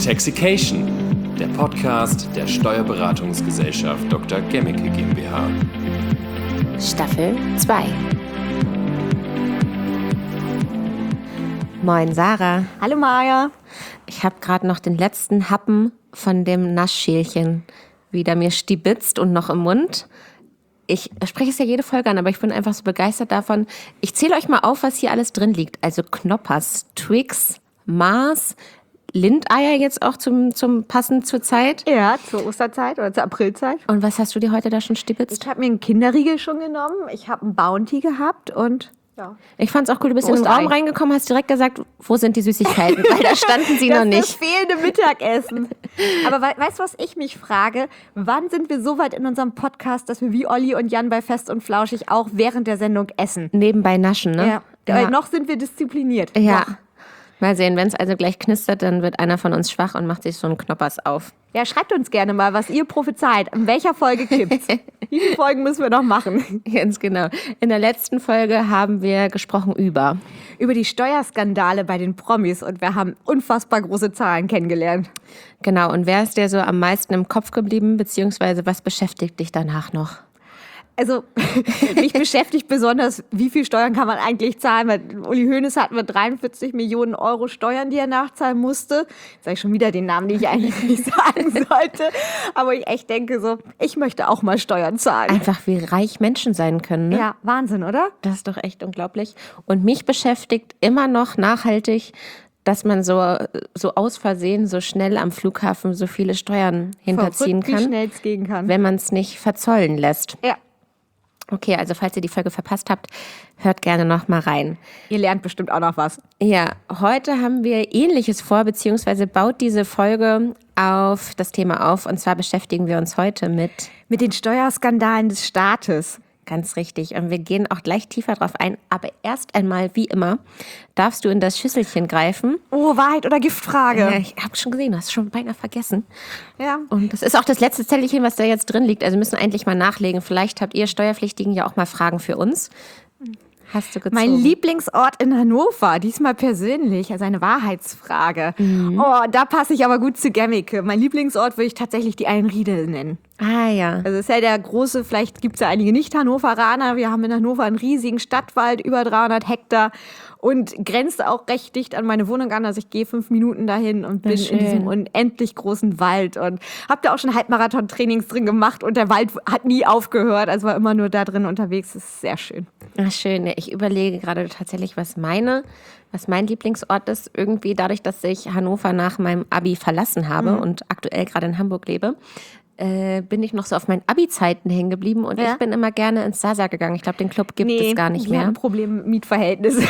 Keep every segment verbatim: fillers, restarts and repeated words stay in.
Taxication, der Podcast der Steuerberatungsgesellschaft Doktor Gemmicke GmbH. Staffel zwei. Moin Sarah. Hallo Maja. Ich habe gerade noch den letzten Happen von dem Naschschälchen wieder mir stibitzt und noch im Mund. Ich spreche es ja jede Folge an, aber ich bin einfach so begeistert davon. Ich zähle euch mal auf, was hier alles drin liegt. Also Knoppers, Twix, Mars, Lindeier jetzt auch zum, zum passend zur Zeit. Ja, zur Osterzeit oder zur Aprilzeit. Und was hast du dir heute da schon stibitzt? Ich habe mir einen Kinderriegel schon genommen. Ich habe einen Bounty gehabt und ja. Ich fand es auch cool, du bist in den Raum reingekommen, hast direkt gesagt, wo sind die Süßigkeiten? Weil da standen sie das noch nicht. Das fehlende Mittagessen. Aber we- weißt du, was ich mich frage? Wann sind wir so weit in unserem Podcast, dass wir wie Olli und Jan bei Fest und Flauschig auch während der Sendung essen? Nebenbei naschen, ne? Ja. Ja. Weil noch sind wir diszipliniert. Ja. Noch. Mal sehen, wenn es also gleich knistert, dann wird einer von uns schwach und macht sich so einen Knoppers auf. Ja, schreibt uns gerne mal, was ihr prophezeit. In welcher Folge kippt's? Wie viele Folgen müssen wir noch machen? Ganz genau. In der letzten Folge haben wir gesprochen über... Über die Steuerskandale bei den Promis und wir haben unfassbar große Zahlen kennengelernt. Genau, und wer ist dir so am meisten im Kopf geblieben, beziehungsweise was beschäftigt dich danach noch? Also mich beschäftigt besonders, wie viel Steuern kann man eigentlich zahlen, weil Uli Hoeneß hatten wir dreiundvierzig Millionen Euro Steuern, die er nachzahlen musste. Jetzt sage ich schon wieder den Namen, den ich eigentlich nicht sagen sollte. Aber ich echt denke so, ich möchte auch mal Steuern zahlen. Einfach wie reich Menschen sein können, ne? Ja, Wahnsinn, oder? Das ist doch echt unglaublich. Und mich beschäftigt immer noch nachhaltig, dass man so, so aus Versehen so schnell am Flughafen so viele Steuern hinterziehen Verrückt, kann, wie schnell es gehen kann. wenn man es nicht verzollen lässt. Ja. Okay, also falls ihr die Folge verpasst habt, hört gerne noch mal rein. Ihr lernt bestimmt auch noch was. Ja, heute haben wir Ähnliches vor, beziehungsweise baut diese Folge auf das Thema auf. Und zwar beschäftigen wir uns heute mit... Mit den Steuerskandalen des Staates. Ganz richtig. Und wir gehen auch gleich tiefer drauf ein. Aber erst einmal, wie immer, darfst du in das Schüsselchen greifen. Oh, Wahrheit oder Giftfrage? Ja, ich habe schon gesehen, du hast schon beinahe vergessen. Ja. Und das ist auch das letzte Zettelchen, was da jetzt drin liegt. Also müssen eigentlich mal nachlegen. Vielleicht habt ihr Steuerpflichtigen ja auch mal Fragen für uns. Hast du gezogen? Mein Lieblingsort in Hannover, diesmal persönlich, also eine Wahrheitsfrage. Mhm. Oh, da passe ich aber gut zu Gemmicke. Mein Lieblingsort würde ich tatsächlich die Einriede nennen. Ah ja. Also es ist ja der große, vielleicht gibt es ja einige Nicht-Hannoveraner. Wir haben in Hannover einen riesigen Stadtwald, über dreihundert Hektar und grenzt auch recht dicht an meine Wohnung an. Also ich gehe fünf Minuten dahin und bin in diesem unendlich großen Wald und habe da auch schon Halbmarathon-Trainings drin gemacht und der Wald hat nie aufgehört. Also war immer nur da drin unterwegs. Das ist sehr schön. Ach, schön. Ich überlege gerade tatsächlich, was meine, was mein Lieblingsort ist. Irgendwie dadurch, dass ich Hannover nach meinem Abi verlassen habe mhm. und aktuell gerade in Hamburg lebe, äh, bin ich noch so auf meinen Abi-Zeiten hängen geblieben und ja? ich bin immer gerne ins Sasa gegangen. Ich glaube, den Club gibt nee, es gar nicht wir mehr. Haben Problem mit Mietverhältnissen.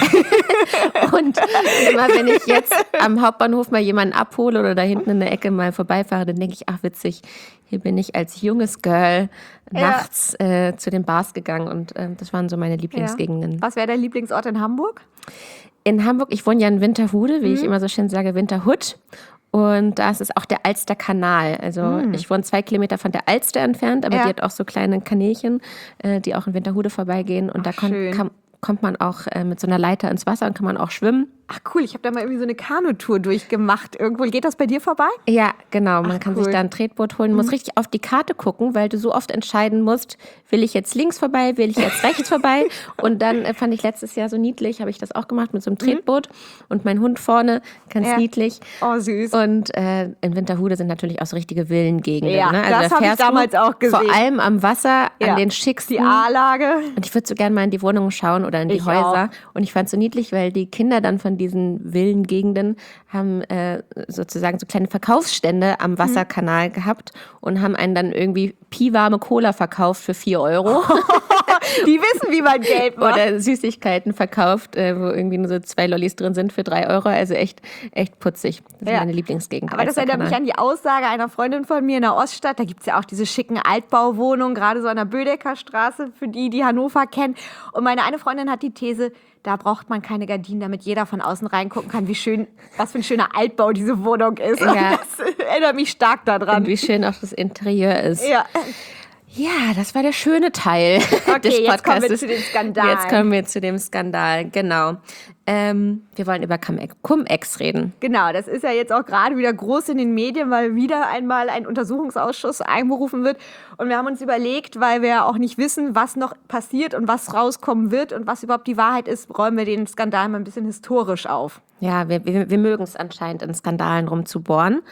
Und immer wenn ich jetzt am Hauptbahnhof mal jemanden abhole oder da hinten in der Ecke mal vorbeifahre, dann denke ich, ach witzig, hier bin ich als junges Girl nachts ja. äh, zu den Bars gegangen und äh, das waren so meine Lieblingsgegenden. Ja. Was wäre dein Lieblingsort in Hamburg? In Hamburg, ich wohne ja in Winterhude, wie mhm. ich immer so schön sage, Winterhut. Und da ist es auch der Alsterkanal. Also mhm. ich wohne zwei Kilometer von der Alster entfernt, aber ja. die hat auch so kleine Kanälchen, äh, die auch in Winterhude vorbeigehen. Und ach, da kon- kann, kommt man auch äh, mit so einer Leiter ins Wasser und kann man auch schwimmen. Ach cool, ich habe da mal irgendwie so eine Kanutour durchgemacht. Irgendwo geht das bei dir vorbei? Ja, genau. Man ach, kann cool. sich da ein Tretboot holen. Man mhm. muss richtig auf die Karte gucken, weil du so oft entscheiden musst, will ich jetzt links vorbei, will ich jetzt rechts vorbei. Und dann äh, fand ich letztes Jahr so niedlich, habe ich das auch gemacht mit so einem Tretboot. Mhm. Und mein Hund vorne, ganz ja. niedlich. Oh, süß. Und äh, in Winterhude sind natürlich auch so richtige Villengegenden. Ja, ne? Also das da habe ich damals auch gesehen. Vor allem am Wasser, ja. an den schicksten. Die A-Lage. Und ich würde so gerne mal in die Wohnungen schauen oder in die ich Häuser. Auch. Und ich fand es so niedlich, weil die Kinder dann von diesen Villen Gegenden haben äh, sozusagen so kleine Verkaufsstände am Wasserkanal mhm. gehabt und haben einen dann irgendwie piwarme Cola verkauft für vier Euro. Die wissen, wie man Geld macht. Oder Süßigkeiten verkauft, äh, wo irgendwie nur so zwei Lollis drin sind für drei Euro. Also echt, echt putzig. Das ist ja. meine Lieblingsgegend. Aber das erinnert mich an die Aussage einer Freundin von mir in der Oststadt. Da gibt es ja auch diese schicken Altbauwohnungen, gerade so an der Bödecker Straße, für die, die Hannover kennen. Und meine eine Freundin hat die These, da braucht man keine Gardinen, damit jeder von außen reingucken kann, wie schön, was für ein schöner Altbau diese Wohnung ist. Ja. Das erinnert mich stark daran. Und wie schön auch das Interieur ist. Ja. Ja, das war der schöne Teil Okay, des Podcasts. jetzt kommen wir zu dem Skandal. Jetzt kommen wir zu dem Skandal, genau. Ähm, wir wollen über Cum-Ex reden. Genau, das ist ja jetzt auch gerade wieder groß in den Medien, weil wieder einmal ein Untersuchungsausschuss einberufen wird. Und wir haben uns überlegt, weil wir ja auch nicht wissen, was noch passiert und was rauskommen wird und was überhaupt die Wahrheit ist, räumen wir den Skandal mal ein bisschen historisch auf. Ja, wir, wir, wir mögen es anscheinend, in Skandalen rumzubohren.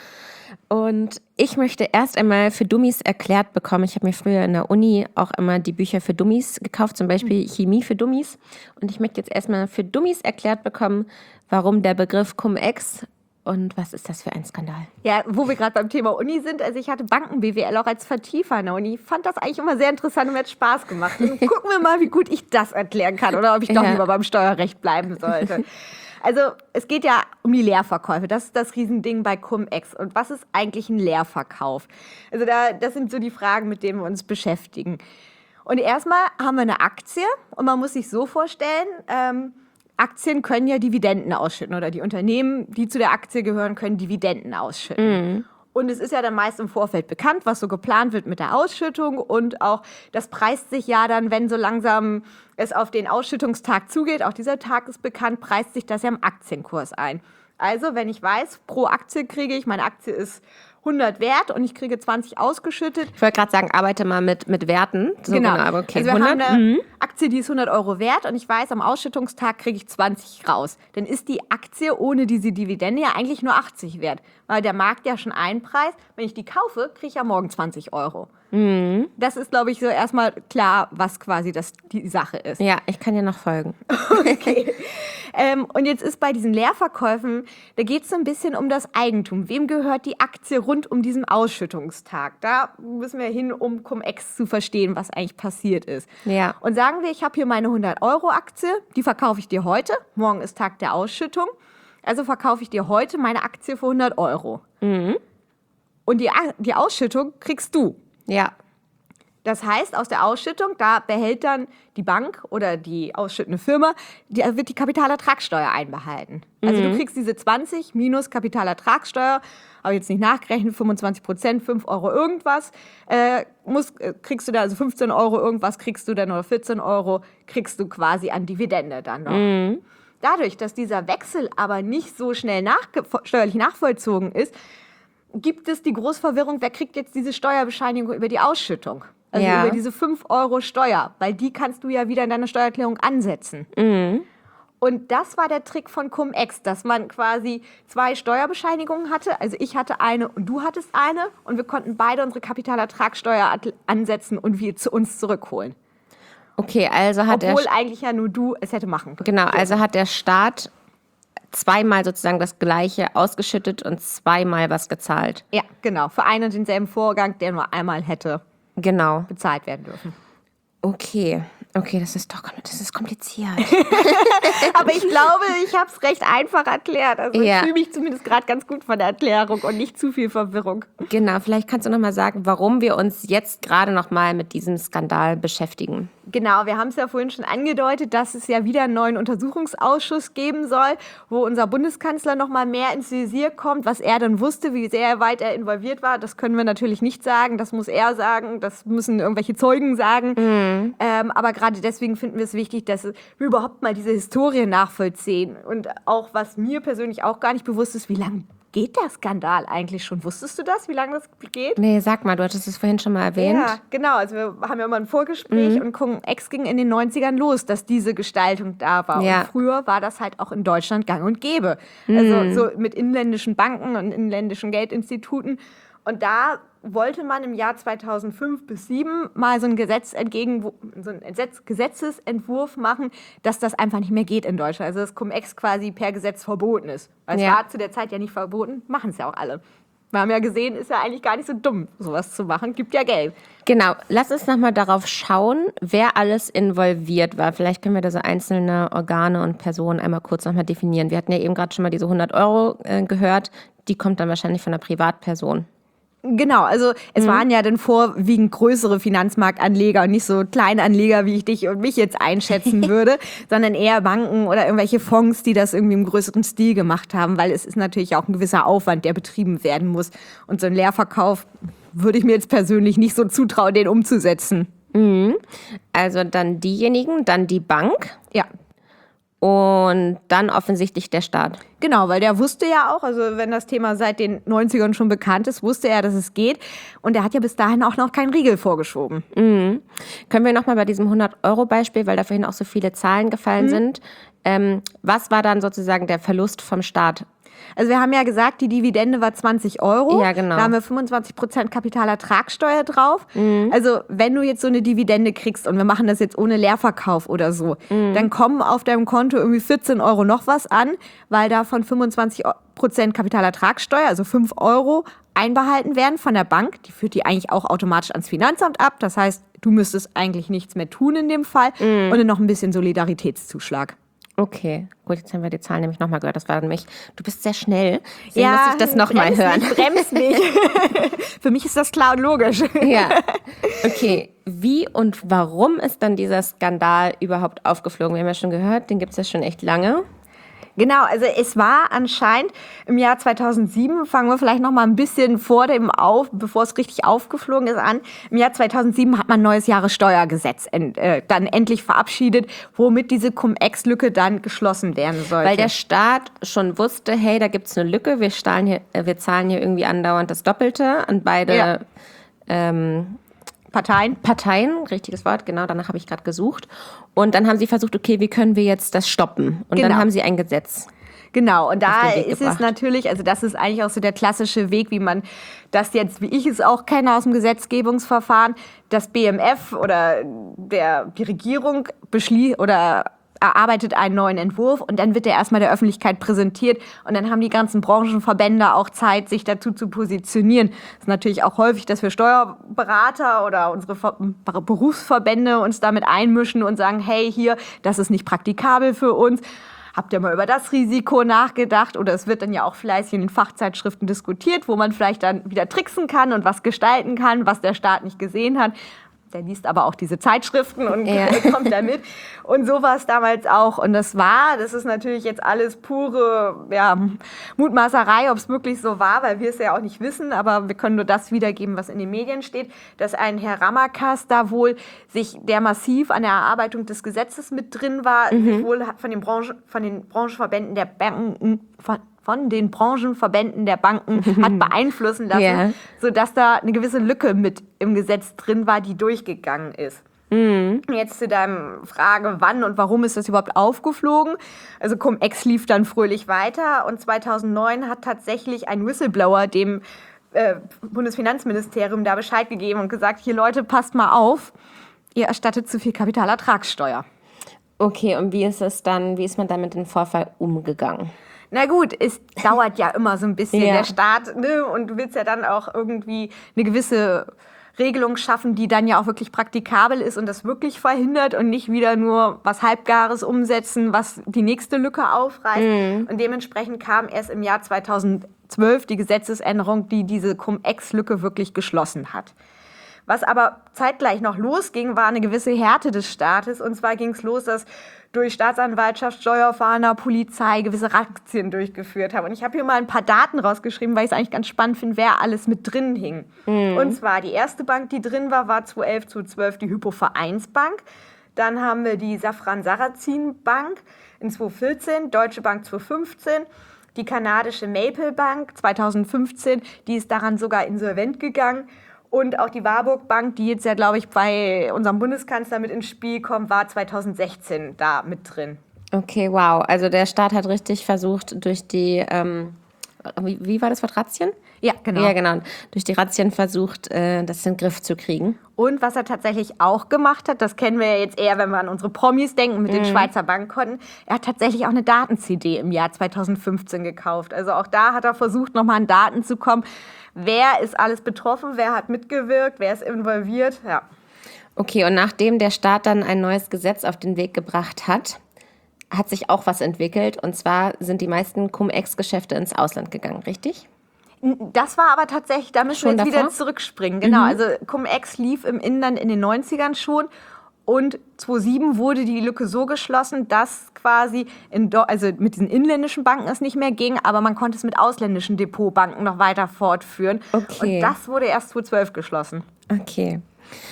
Und ich möchte erst einmal für Dummies erklärt bekommen. Ich habe mir früher in der Uni auch immer die Bücher für Dummies gekauft, zum Beispiel Chemie für Dummies. Und ich möchte jetzt erstmal für Dummies erklärt bekommen, warum der Begriff Cum-Ex und was ist das für ein Skandal? Ja, wo wir gerade beim Thema Uni sind, also ich hatte Banken-B W L auch als Vertiefer in der Uni. Ich fand das eigentlich immer sehr interessant und mir hat Spaß gemacht. Und gucken wir mal, wie gut ich das erklären kann oder ob ich doch Ja. lieber beim Steuerrecht bleiben sollte. Also es geht ja um die Leerverkäufe. Das ist das Riesending bei Cum-Ex. Und was ist eigentlich ein Leerverkauf? Also da, das sind so die Fragen, mit denen wir uns beschäftigen. Und erstmal haben wir eine Aktie und man muss sich so vorstellen, ähm, Aktien können ja Dividenden ausschütten oder die Unternehmen, die zu der Aktie gehören, können Dividenden ausschütten. Mhm. Und es ist ja dann meist im Vorfeld bekannt, was so geplant wird mit der Ausschüttung und auch das preist sich ja dann, wenn so langsam es auf den Ausschüttungstag zugeht, auch dieser Tag ist bekannt, preist sich das ja im Aktienkurs ein. Also wenn ich weiß, pro Aktie kriege ich, meine Aktie ist hundert wert und ich kriege zwanzig ausgeschüttet. Ich wollte gerade sagen, arbeite mal mit, mit Werten. So genau. genau, aber okay. Also wir hundert? haben eine Mhm. Aktie, die ist hundert Euro wert und ich weiß, am Ausschüttungstag kriege ich zwanzig raus. Dann ist die Aktie ohne diese Dividende ja eigentlich nur achtzig wert, weil der Markt ja schon einpreist. Wenn ich die kaufe, kriege ich ja morgen zwanzig Euro. Mhm. Das ist, glaube ich, so erstmal klar, was quasi das, die Sache ist. Ja, ich kann dir noch folgen. Okay. ähm, und jetzt ist bei diesen Leerverkäufen, da geht es so ein bisschen um das Eigentum. Wem gehört die Aktie rund um diesen Ausschüttungstag? Da müssen wir hin, um Cum-Ex zu verstehen, was eigentlich passiert ist. Ja. Und sagen wir, ich habe hier meine hundert-Euro-Aktie, die verkaufe ich dir heute. Morgen ist Tag der Ausschüttung. Also verkaufe ich dir heute meine Aktie für hundert Euro. Mhm. Und die, die Ausschüttung kriegst du. Ja. Das heißt, aus der Ausschüttung, da behält dann die Bank oder die ausschüttende Firma, die, wird die Kapitalertragssteuer einbehalten. Also du kriegst diese zwanzig minus Kapitalertragssteuer, habe jetzt nicht nachgerechnet, fünfundzwanzig Prozent, fünf Euro irgendwas, äh, musst, äh, kriegst du da, also fünfzehn Euro irgendwas kriegst du dann oder vierzehn Euro kriegst du quasi an Dividende dann noch. Mhm. Dadurch, dass dieser Wechsel aber nicht so schnell nachge- steuerlich nachvollzogen ist, gibt es die Großverwirrung, wer kriegt jetzt diese Steuerbescheinigung über die Ausschüttung? Also ja. über diese fünf Euro Steuer, weil die kannst du ja wieder in deiner Steuererklärung ansetzen. Mhm. Und das war der Trick von Cum-Ex, dass man quasi zwei Steuerbescheinigungen hatte. Also ich hatte eine und du hattest eine und wir konnten beide unsere Kapitalertragssteuer ansetzen und wir zu uns zurückholen. Okay, also hat Obwohl der... eigentlich ja nur du es hätte machen können. Genau, also hat der Staat zweimal sozusagen das Gleiche ausgeschüttet und zweimal was gezahlt. Ja, genau. Für einen und denselben Vorgang, der nur einmal hätte Genau. bezahlt werden dürfen. Okay, okay, das ist doch das ist kompliziert. Aber ich glaube, ich habe es recht einfach erklärt. Also Ja. ich fühle mich zumindest gerade ganz gut von der Erklärung und nicht zu viel Verwirrung. Genau, vielleicht kannst du noch mal sagen, warum wir uns jetzt gerade noch mal mit diesem Skandal beschäftigen. Genau, wir haben es ja vorhin schon angedeutet, dass es ja wieder einen neuen Untersuchungsausschuss geben soll, wo unser Bundeskanzler noch mal mehr ins Visier kommt, was er dann wusste, wie sehr weit er involviert war. Das können wir natürlich nicht sagen, das muss er sagen, das müssen irgendwelche Zeugen sagen. Mhm. Ähm, aber gerade deswegen finden wir es wichtig, dass wir überhaupt mal diese Historie nachvollziehen. Und auch, was mir persönlich auch gar nicht bewusst ist, wie lange geht der Skandal eigentlich schon? Wusstest du das, wie lange das geht? Nee, sag mal, du hattest es vorhin schon mal erwähnt. Ja, genau. Also wir haben ja mal ein Vorgespräch mhm. und Cum-Ex ging in den neunzigern los, dass diese Gestaltung da war. Ja. Und früher war das halt auch in Deutschland gang und gäbe. Mhm. Also so mit inländischen Banken und inländischen Geldinstituten. Und da wollte man im Jahr zweitausendfünf bis zweitausendsieben mal so ein Gesetz entgegen, so einen Gesetzesentwurf machen, dass das einfach nicht mehr geht in Deutschland. Also dass Cum-Ex quasi per Gesetz verboten ist. Weil es Ja. war zu der Zeit ja nicht verboten, machen es ja auch alle. Wir haben ja gesehen, ist ja eigentlich gar nicht so dumm, sowas zu machen. Gibt ja Geld. Genau, lass uns nochmal darauf schauen, wer alles involviert war. Vielleicht können wir da so einzelne Organe und Personen einmal kurz nochmal definieren. Wir hatten ja eben gerade schon mal diese hundert Euro äh, gehört. Die kommt dann wahrscheinlich von einer Privatperson. Genau, also es mhm. waren ja dann vorwiegend größere Finanzmarktanleger und nicht so Kleinanleger, wie ich dich und mich jetzt einschätzen würde, sondern eher Banken oder irgendwelche Fonds, die das irgendwie im größeren Stil gemacht haben, weil es ist natürlich auch ein gewisser Aufwand, der betrieben werden muss. Und so ein Leerverkauf würde ich mir jetzt persönlich nicht so zutrauen, den umzusetzen. Mhm. Also dann diejenigen, dann die Bank. Ja. Und dann offensichtlich der Staat. Genau, weil der wusste ja auch, also wenn das Thema seit den neunzigern schon bekannt ist, wusste er, dass es geht. Und er hat ja bis dahin auch noch keinen Riegel vorgeschoben. Mhm. Können wir nochmal bei diesem hundert-Euro-Beispiel, weil da vorhin auch so viele Zahlen gefallen mhm. sind, ähm, was war dann sozusagen der Verlust vom Staat? Also wir haben ja gesagt, die Dividende war zwanzig Euro. Ja, genau. Da haben wir fünfundzwanzig Prozent Kapitalertragssteuer drauf. Mhm. Also wenn du jetzt so eine Dividende kriegst und wir machen das jetzt ohne Leerverkauf oder so, mhm. dann kommen auf deinem Konto irgendwie vierzehn Euro noch was an, weil davon fünfundzwanzig Prozent Kapitalertragssteuer, also fünf Euro, einbehalten werden von der Bank. Die führt die eigentlich auch automatisch ans Finanzamt ab. Das heißt, du müsstest eigentlich nichts mehr tun in dem Fall. Mhm. Und dann noch ein bisschen Solidaritätszuschlag. Okay, gut, jetzt haben wir die Zahlen nämlich nochmal gehört. Das war nämlich, du bist sehr schnell, deswegen ja, muss ich das nochmal hören. Nicht, bremst nicht. Für mich ist das klar und logisch. Ja, okay. Wie und warum ist dann dieser Skandal überhaupt aufgeflogen? Wir haben ja schon gehört, den gibt es ja schon echt lange. Genau, also es war anscheinend im Jahr zweitausendsieben, fangen wir vielleicht noch mal ein bisschen vor dem auf, bevor es richtig aufgeflogen ist an. Im Jahr zweitausendsieben hat man ein neues Jahressteuergesetz en, äh, dann endlich verabschiedet, womit diese Cum-Ex-Lücke dann geschlossen werden sollte. Weil der Staat schon wusste, hey, da gibt's eine Lücke, wir, hier, äh, wir zahlen hier irgendwie andauernd das Doppelte an beide ja. ähm, Parteien. Parteien, richtiges Wort, genau, danach habe ich gerade gesucht. Und dann haben sie versucht, okay, wie können wir jetzt das stoppen? Und genau. dann haben sie ein Gesetz. Genau, und da ist gebracht. Es natürlich, also das ist eigentlich auch so der klassische Weg, wie man das jetzt, wie ich es auch kenne aus dem Gesetzgebungsverfahren, das B M F oder der, die Regierung beschließt oder erarbeitet einen neuen Entwurf und dann wird der erstmal der Öffentlichkeit präsentiert und dann haben die ganzen Branchenverbände auch Zeit, sich dazu zu positionieren. Das ist natürlich auch häufig, dass wir Steuerberater oder unsere Berufsverbände uns damit einmischen und sagen, hey, hier, das ist nicht praktikabel für uns. Habt ihr mal über das Risiko nachgedacht? Oder es wird dann ja auch fleißig in den Fachzeitschriften diskutiert, wo man vielleicht dann wieder tricksen kann und was gestalten kann, was der Staat nicht gesehen hat. Der liest aber auch diese Zeitschriften und ja. kommt da mit. Und so war es damals auch. Und das war, das ist natürlich jetzt alles pure ja, Mutmaßerei, ob es wirklich so war, weil wir es ja auch nicht wissen. Aber wir können nur das wiedergeben, was in den Medien steht, dass ein Herr Ramakas da wohl sich, der massiv an der Erarbeitung des Gesetzes mit drin war, mhm. sich wohl von den, Branchen, von den Branchenverbänden der Banken, von, von den Branchenverbänden der Banken hat beeinflussen lassen, yeah. sodass da eine gewisse Lücke mit im Gesetz drin war, die durchgegangen ist. Mhm. Jetzt zu deiner Frage, wann und warum ist das überhaupt aufgeflogen? Also Cum-Ex lief dann fröhlich weiter und zweitausendneun hat tatsächlich ein Whistleblower dem äh, Bundesfinanzministerium da Bescheid gegeben und gesagt, hier Leute, passt mal auf, ihr erstattet zu viel Kapitalertragssteuer. Okay, und wie ist es dann, wie ist man dann mit dem Vorfall umgegangen? Na gut, es dauert ja immer so ein bisschen ja. der Staat, ne? Und du willst ja dann auch irgendwie eine gewisse Regelung schaffen, die dann ja auch wirklich praktikabel ist und das wirklich verhindert und nicht wieder nur was Halbgares umsetzen, was die nächste Lücke aufreißt. Mhm. Und dementsprechend kam erst im Jahr zweitausendzwölf die Gesetzesänderung, die diese Cum-Ex-Lücke wirklich geschlossen hat. Was aber zeitgleich noch losging, war eine gewisse Härte des Staates. Und zwar ging es los, dass durch Staatsanwaltschaft, Steuerfahnder, Polizei gewisse Razzien durchgeführt haben. Und ich habe hier mal ein paar Daten rausgeschrieben, weil ich es eigentlich ganz spannend finde, wer alles mit drin hing. Mhm. Und zwar die erste Bank, die drin war, war zweitausendelf, zweitausendzwölf die Hypo-Vereinsbank. Dann haben wir die Safran-Sarrazin-Bank in zweitausendvierzehn, Deutsche Bank zweitausendfünfzehn. Die kanadische Maple Bank zweitausendfünfzehn, die ist daran sogar insolvent gegangen. Und auch die Warburg Bank, die jetzt ja, glaube ich, bei unserem Bundeskanzler mit ins Spiel kommt, war zweitausendsechzehn da mit drin. Okay, wow. Also der Staat hat richtig versucht, durch die, ähm, wie, wie war das Wort, Razzien? Ja, genau. Ja, genau. Durch die Razzien versucht, äh, das in den Griff zu kriegen. Und was er tatsächlich auch gemacht hat, das kennen wir ja jetzt eher, wenn wir an unsere Promis denken, mit mhm. den Schweizer Bankkonten. Er hat tatsächlich auch eine Daten-C D im Jahr zweitausendfünfzehn gekauft. Also auch da hat er versucht, nochmal an Daten zu kommen. Wer ist alles betroffen? Wer hat mitgewirkt? Wer ist involviert? Ja. Okay, und nachdem der Staat dann ein neues Gesetz auf den Weg gebracht hat, hat sich auch was entwickelt. Und zwar sind die meisten Cum-Ex-Geschäfte ins Ausland gegangen, richtig? Das war aber tatsächlich, da müssen Schon wir jetzt davor? wieder zurückspringen. Genau, Mhm. also Cum-Ex lief im Inland in den neunzigern schon und zweitausendsieben wurde die Lücke so geschlossen, dass quasi, in, Do- also mit diesen inländischen Banken es nicht mehr ging, aber man konnte es mit ausländischen Depotbanken noch weiter fortführen. Okay. Und das wurde erst zweitausendzwölf geschlossen. Okay.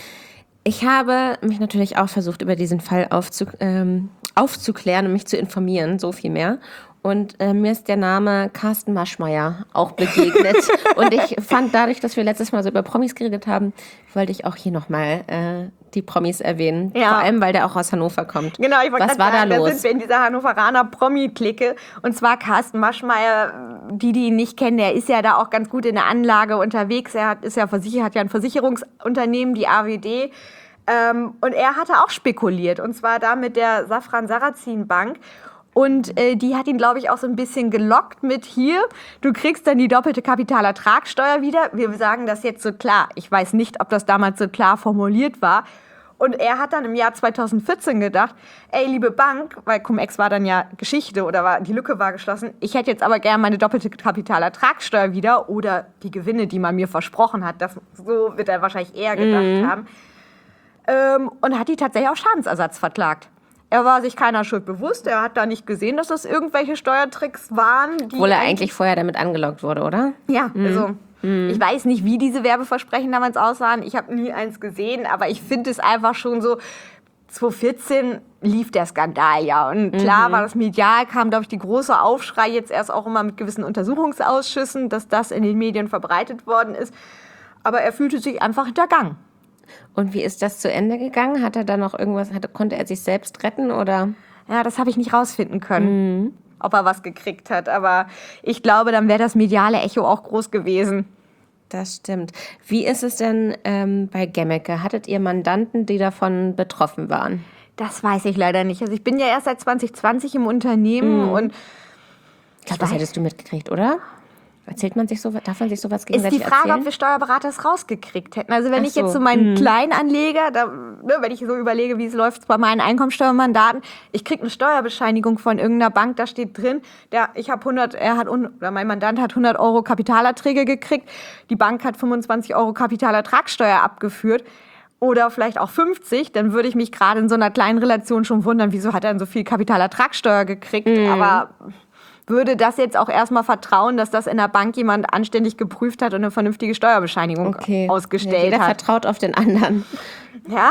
Ich habe mich natürlich auch versucht, über diesen Fall aufzu, ähm, aufzuklären und mich zu informieren, so viel mehr. Und äh, mir ist der Name Carsten Maschmeyer auch begegnet. Und ich fand dadurch, dass wir letztes Mal so über Promis geredet haben, wollte ich auch hier nochmal äh, die Promis erwähnen. Ja. Vor allem, weil der auch aus Hannover kommt. Genau, ich wollte Was gerade war sagen, da da los? sind wir in dieser Hannoveraner Promi-Clique. Und zwar Carsten Maschmeyer, die, die ihn nicht kennen, der ist ja da auch ganz gut in der Anlage unterwegs. Er hat, ist ja versichert, hat ja ein Versicherungsunternehmen, die A W D. Ähm, und er hatte auch spekuliert. Und zwar da mit der Safran Sarrazin Bank. Und äh, die hat ihn, glaube ich, auch so ein bisschen gelockt mit hier, du kriegst dann die doppelte Kapitalertragssteuer wieder. Wir sagen das jetzt so klar. Ich weiß nicht, ob das damals so klar formuliert war. Und er hat dann im Jahr zweitausendvierzehn gedacht, ey, liebe Bank, weil Cum-Ex war dann ja Geschichte oder war, die Lücke war geschlossen, ich hätte jetzt aber gerne meine doppelte Kapitalertragssteuer wieder oder die Gewinne, die man mir versprochen hat. Das, so wird er wahrscheinlich eher gedacht Mhm. haben. Ähm, und hat die tatsächlich auf Schadensersatz verklagt. Er war sich keiner Schuld bewusst. Er hat da nicht gesehen, dass das irgendwelche Steuertricks waren. Die Obwohl er eigentlich vorher damit angelockt wurde, oder? Ja, also ich weiß nicht, wie diese Werbeversprechen damals aussahen. Ich habe nie eins gesehen, aber ich finde es einfach schon so, zweitausendvierzehn lief der Skandal ja. Und klar war das medial, kam, glaube ich, die große Aufschrei jetzt erst auch immer mit gewissen Untersuchungsausschüssen, dass das in den Medien verbreitet worden ist. Aber er fühlte sich einfach hintergangen. Und wie ist das zu Ende gegangen? Hat er da noch irgendwas, hat, konnte er sich selbst retten oder? Ja, das habe ich nicht rausfinden können, ob er was gekriegt hat. Aber ich glaube, dann wäre das mediale Echo auch groß gewesen. Das stimmt. Wie ist es denn ähm, bei Gemmeke? Hattet ihr Mandanten, die davon betroffen waren? Das weiß ich leider nicht. Also ich bin ja erst seit zwanzig zwanzig im Unternehmen und Ich glaube, das hättest du mitgekriegt, oder? Erzählt man sich so, darf man sich sowas ist die gegenseitig Frage, erzählen? ob wir Steuerberater es rausgekriegt hätten. Also wenn Ach ich jetzt so, so meinen Kleinanleger, da, ne, wenn ich so überlege, wie es läuft bei meinen Einkommensteuermandaten, ich kriege eine Steuerbescheinigung von irgendeiner Bank, da steht drin, der, ich habe hundert, er hat oder mein Mandant hat hundert Euro Kapitalerträge gekriegt, die Bank hat fünfundzwanzig Euro Kapitalertragssteuer abgeführt. Oder vielleicht auch fünfzig, dann würde ich mich gerade in so einer kleinen Relation schon wundern, wieso hat er denn so viel Kapitalertragssteuer gekriegt. Aber würde das jetzt auch erstmal vertrauen, dass das in der Bank jemand anständig geprüft hat und eine vernünftige Steuerbescheinigung Okay. ausgestellt Ja, jeder hat. vertraut auf den anderen. Ja.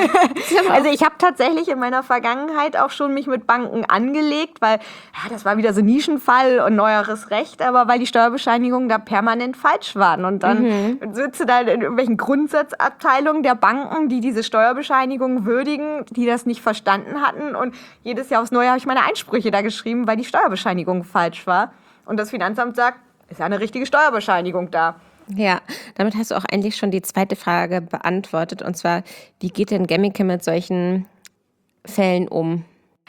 Also ich habe tatsächlich in meiner Vergangenheit auch schon mich mit Banken angelegt, weil ja, das war wieder so ein Nischenfall und neueres Recht, aber weil die Steuerbescheinigungen da permanent falsch waren. Und dann Mhm. sitze da in irgendwelchen Grundsatzabteilungen der Banken, die diese Steuerbescheinigungen würdigen, die das nicht verstanden hatten. Und jedes Jahr aufs Neue habe ich meine Einsprüche da geschrieben, weil die Steuerbescheinigung falsch war. Und das Finanzamt sagt, ist ja eine richtige Steuerbescheinigung da. Ja, damit hast du auch eigentlich schon die zweite Frage beantwortet. Und zwar, wie geht denn Gemmeke mit solchen Fällen um?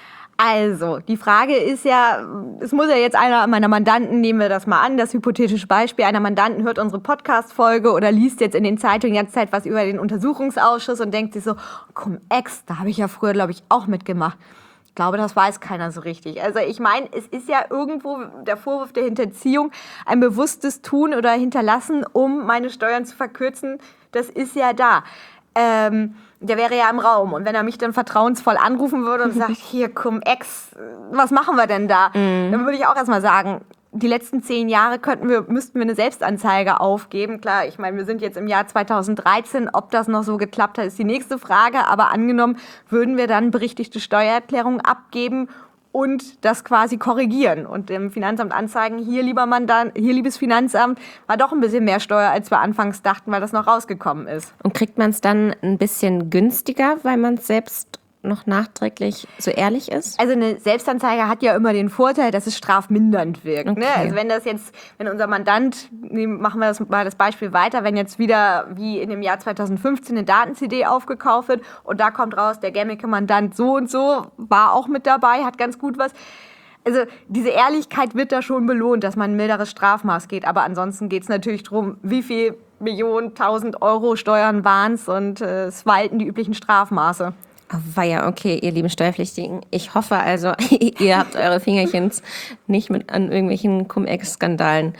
Also, die Frage ist ja, es muss ja jetzt einer meiner Mandanten, nehmen wir das mal an, das hypothetische Beispiel, einer Mandanten hört unsere Podcast-Folge oder liest jetzt in den Zeitungen die ganze Zeit was über den Untersuchungsausschuss und denkt sich so, Cum-Ex, da habe ich ja früher, glaube ich, auch mitgemacht. Ich glaube, das weiß keiner so richtig. Also ich meine, es ist ja irgendwo der Vorwurf der Hinterziehung, ein bewusstes Tun oder Hinterlassen, um meine Steuern zu verkürzen. Das ist ja da. Ähm, der wäre ja im Raum. Und wenn er mich dann vertrauensvoll anrufen würde und sagt, hier, Cum-Ex, was machen wir denn da? Mhm. Dann würde ich auch erstmal sagen, die letzten zehn Jahre könnten wir, müssten wir eine Selbstanzeige aufgeben. Klar, ich meine, wir sind jetzt im Jahr zweitausenddreizehn. Ob das noch so geklappt hat, ist die nächste Frage. Aber angenommen, würden wir dann berichtigte Steuererklärungen abgeben und das quasi korrigieren und dem Finanzamt anzeigen, hier, lieber Mandant, hier, liebes Finanzamt, war doch ein bisschen mehr Steuer, als wir anfangs dachten, weil das noch rausgekommen ist. Und kriegt man es dann ein bisschen günstiger, weil man es selbst noch nachträglich so ehrlich ist? Also eine Selbstanzeige hat ja immer den Vorteil, dass es strafmindernd wirkt. Okay. Ne? Also wenn das jetzt, wenn unser Mandant, machen wir das mal das Beispiel weiter, wenn jetzt wieder wie in dem Jahr zweitausendfünfzehn eine Daten-C D aufgekauft wird und da kommt raus, der Gemmeke-Mandant so und so war auch mit dabei, hat ganz gut was. Also diese Ehrlichkeit wird da schon belohnt, dass man ein milderes Strafmaß geht. Aber ansonsten geht es natürlich darum, wie viel Millionen, tausend Euro Steuern waren es und äh, es walten die üblichen Strafmaße. Oh, weia, okay, ihr lieben Steuerpflichtigen. Ich hoffe also, ihr habt eure Fingerchens nicht mit an irgendwelchen Cum-Ex-Skandalen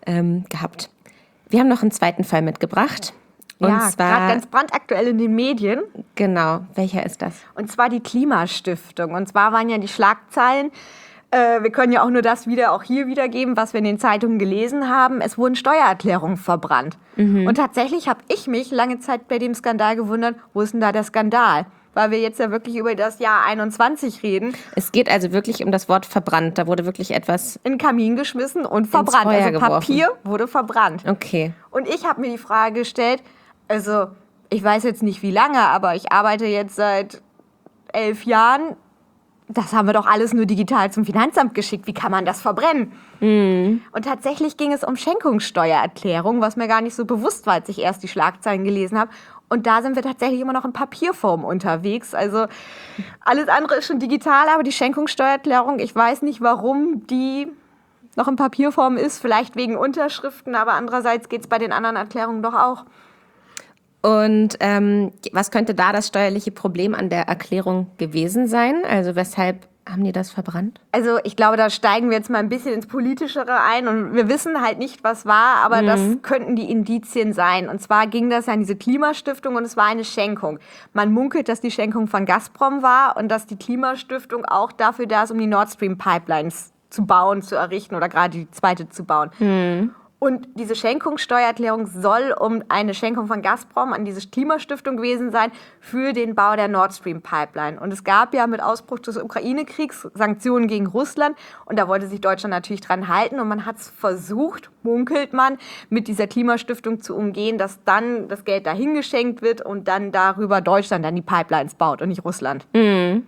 ähm, gehabt. Wir haben noch einen zweiten Fall mitgebracht. Und ja, zwar gerade ganz brandaktuell in den Medien. Genau, welcher ist das? Und zwar die Klimastiftung. Und zwar waren ja die Schlagzeilen, äh, wir können ja auch nur das wieder, auch hier wiedergeben, was wir in den Zeitungen gelesen haben. Es wurden Steuererklärungen verbrannt. Mhm. Und tatsächlich habe ich mich lange Zeit bei dem Skandal gewundert, wo ist denn da der Skandal? Weil wir jetzt ja wirklich über das Jahr einundzwanzig reden. Es geht also wirklich um das Wort verbrannt. Da wurde wirklich etwas in den Kamin geschmissen und verbrannt. Also Papier geworfen. Wurde verbrannt. Okay. Und ich habe mir die Frage gestellt, also ich weiß jetzt nicht wie lange, aber ich arbeite jetzt seit elf Jahren. Das haben wir doch alles nur digital zum Finanzamt geschickt. Wie kann man das verbrennen? Mhm. Und tatsächlich ging es um Schenkungssteuererklärung, was mir gar nicht so bewusst war, als ich erst die Schlagzeilen gelesen habe. Und da sind wir tatsächlich immer noch in Papierform unterwegs. Also alles andere ist schon digital, aber die Schenkungssteuererklärung, ich weiß nicht, warum die noch in Papierform ist. Vielleicht wegen Unterschriften, aber andererseits geht es bei den anderen Erklärungen doch auch. Und ähm, was könnte da das steuerliche Problem an der Erklärung gewesen sein? Also weshalb haben die das verbrannt? Also ich glaube, da steigen wir jetzt mal ein bisschen ins Politischere ein und wir wissen halt nicht, was war, aber mhm. das könnten die Indizien sein. Und zwar ging das ja an diese Klimastiftung und es war eine Schenkung. Man munkelt, dass die Schenkung von Gazprom war und dass die Klimastiftung auch dafür da ist, um die Nord Stream Pipelines zu bauen, zu errichten oder gerade die zweite zu bauen. Mhm. Und diese Schenkungssteuererklärung soll um eine Schenkung von Gazprom an diese Klimastiftung gewesen sein für den Bau der Nord Stream Pipeline. Und es gab ja mit Ausbruch des Ukraine-Kriegs Sanktionen gegen Russland und da wollte sich Deutschland natürlich dran halten und man hat es versucht, munkelt man, mit dieser Klimastiftung zu umgehen, dass dann das Geld dahin geschenkt wird und dann darüber Deutschland dann die Pipelines baut und nicht Russland. Mhm.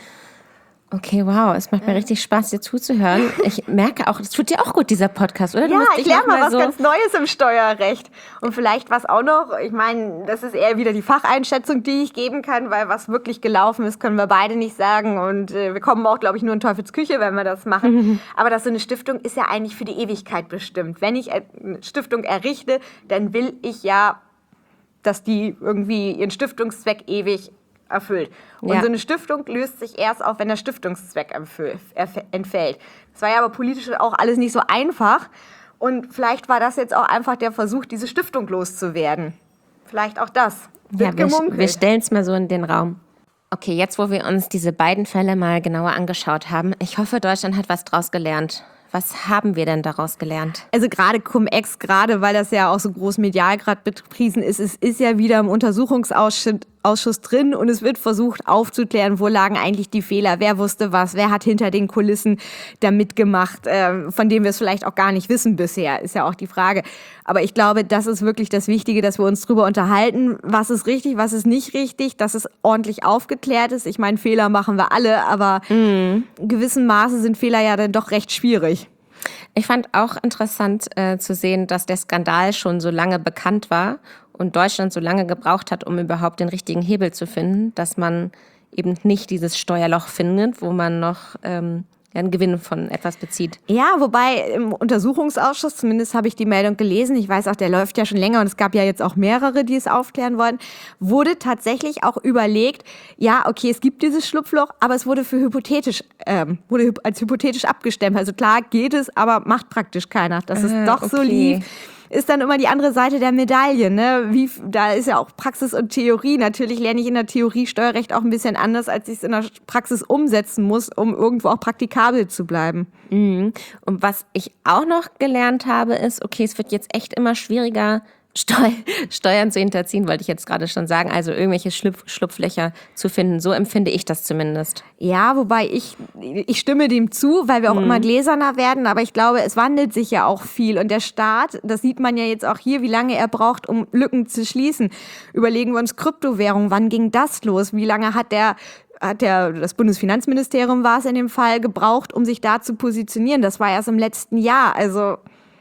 Okay, wow, es macht mir richtig Spaß, dir zuzuhören. Ich merke auch, das tut dir auch gut, dieser Podcast, oder? Du ja, ich lerne mal was so ganz Neues im Steuerrecht. Und vielleicht was auch noch, ich meine, das ist eher wieder die Facheinschätzung, die ich geben kann, weil was wirklich gelaufen ist, können wir beide nicht sagen. Und äh, wir kommen auch, glaube ich, nur in Teufelsküche, wenn wir das machen. Mhm. Aber dass so eine Stiftung ist ja eigentlich für die Ewigkeit bestimmt. Wenn ich eine Stiftung errichte, dann will ich ja, dass die irgendwie ihren Stiftungszweck ewig erfüllt. Und ja. so eine Stiftung löst sich erst auf, wenn der Stiftungszweck entfällt. Das war ja aber politisch auch alles nicht so einfach. Und vielleicht war das jetzt auch einfach der Versuch, diese Stiftung loszuwerden. Vielleicht auch das. Ja, wir, wir stellen es mal so in den Raum. Okay, jetzt wo wir uns diese beiden Fälle mal genauer angeschaut haben, ich hoffe, Deutschland hat was draus gelernt. Was haben wir denn daraus gelernt? Also gerade Cum-Ex, gerade weil das ja auch so groß medial gerade bepriesen ist, es ist ja wieder im Untersuchungsausschuss Ausschuss drin und es wird versucht aufzuklären, wo lagen eigentlich die Fehler, wer wusste was, wer hat hinter den Kulissen da mitgemacht, äh, von dem wir es vielleicht auch gar nicht wissen bisher, ist ja auch die Frage. Aber ich glaube, das ist wirklich das Wichtige, dass wir uns drüber unterhalten, was ist richtig, was ist nicht richtig, dass es ordentlich aufgeklärt ist. Ich meine, Fehler machen wir alle, aber mhm. in gewissem Maße sind Fehler ja dann doch recht schwierig. Ich fand auch interessant äh, zu sehen, dass der Skandal schon so lange bekannt war und Deutschland so lange gebraucht hat, um überhaupt den richtigen Hebel zu finden, dass man eben nicht dieses Steuerloch findet, wo man noch ähm, einen Gewinn von etwas bezieht. Ja, wobei im Untersuchungsausschuss, zumindest habe ich die Meldung gelesen, ich weiß auch, der läuft ja schon länger und es gab ja jetzt auch mehrere, die es aufklären wollen, wurde tatsächlich auch überlegt, ja, okay, es gibt dieses Schlupfloch, aber es wurde für hypothetisch, ähm, wurde als hypothetisch abgestempelt. Also klar geht es, aber macht praktisch keiner, dass es äh, doch okay. so lief. Ist dann immer die andere Seite der Medaille, ne? Wie, da ist ja auch Praxis und Theorie. Natürlich lerne ich in der Theorie Steuerrecht auch ein bisschen anders, als ich es in der Praxis umsetzen muss, um irgendwo auch praktikabel zu bleiben. Mhm. Und was ich auch noch gelernt habe, ist, okay, es wird jetzt echt immer schwieriger, Steu- Steuern zu hinterziehen, wollte ich jetzt gerade schon sagen, also irgendwelche Schlupf- Schlupflöcher zu finden. So empfinde ich das zumindest. Ja, wobei ich, ich stimme dem zu, weil wir auch mhm. immer gläserner werden, aber ich glaube, es wandelt sich ja auch viel und der Staat, das sieht man ja jetzt auch hier, wie lange er braucht, um Lücken zu schließen. Überlegen wir uns Kryptowährung, wann ging das los? Wie lange hat der hat der, das Bundesfinanzministerium war es in dem Fall, gebraucht, um sich da zu positionieren? Das war erst im letzten Jahr, also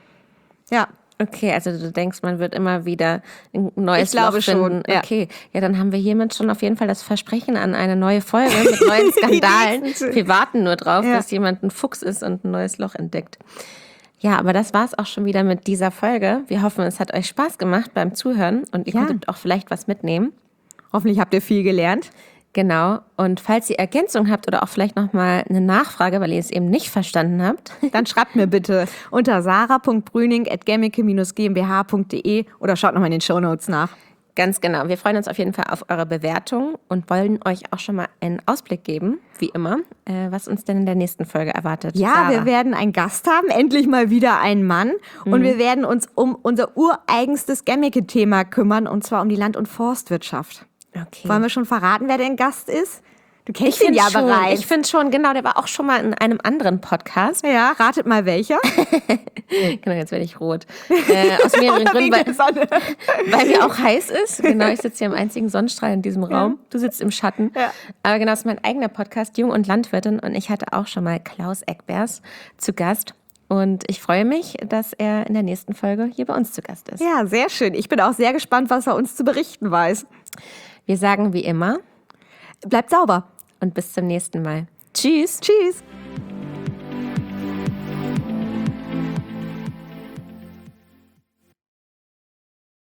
ja. Okay, also du denkst, man wird immer wieder ein neues ich glaube Loch finden. Schon, ja. Okay, ja, dann haben wir hiermit schon auf jeden Fall das Versprechen an eine neue Folge mit neuen Skandalen. Wir warten nur drauf, ja. dass jemand ein Fuchs ist und ein neues Loch entdeckt. Ja, aber das war's auch schon wieder mit dieser Folge. Wir hoffen, es hat euch Spaß gemacht beim Zuhören und ihr ja. konntet auch vielleicht was mitnehmen. Hoffentlich habt ihr viel gelernt. Genau. Und falls ihr Ergänzungen habt oder auch vielleicht nochmal eine Nachfrage, weil ihr es eben nicht verstanden habt, dann schreibt mir bitte unter sarah punkt brüning at gemmeke dash gmbh punkt de oder schaut nochmal in den Shownotes nach. Ganz genau. Wir freuen uns auf jeden Fall auf eure Bewertung und wollen euch auch schon mal einen Ausblick geben, wie immer, äh, was uns denn in der nächsten Folge erwartet. Ja, Sarah. Wir werden einen Gast haben, endlich mal wieder einen Mann. Mhm. Und wir werden uns um unser ureigenstes Gemmeke-Thema kümmern, und zwar um die Land- und Forstwirtschaft. Okay. Wollen wir schon verraten, wer denn Gast ist? Du kennst ihn ja schon, bereits. Ich finde schon, genau, der war auch schon mal in einem anderen Podcast. Ja, ratet mal welcher. Genau, jetzt werde ich rot. Äh, aus mehreren Gründen, weil, weil mir auch heiß ist. Genau, ich sitze hier im einzigen Sonnenstrahl in diesem Raum. Ja. Du sitzt im Schatten. Ja. Aber genau, das ist mein eigener Podcast, Jung und Landwirtin. Und ich hatte auch schon mal Klaus Eckbers zu Gast. Und ich freue mich, dass er in der nächsten Folge hier bei uns zu Gast ist. Ja, sehr schön. Ich bin auch sehr gespannt, was er uns zu berichten weiß. Wir sagen wie immer, bleibt sauber. Und bis zum nächsten Mal. Tschüss. Tschüss.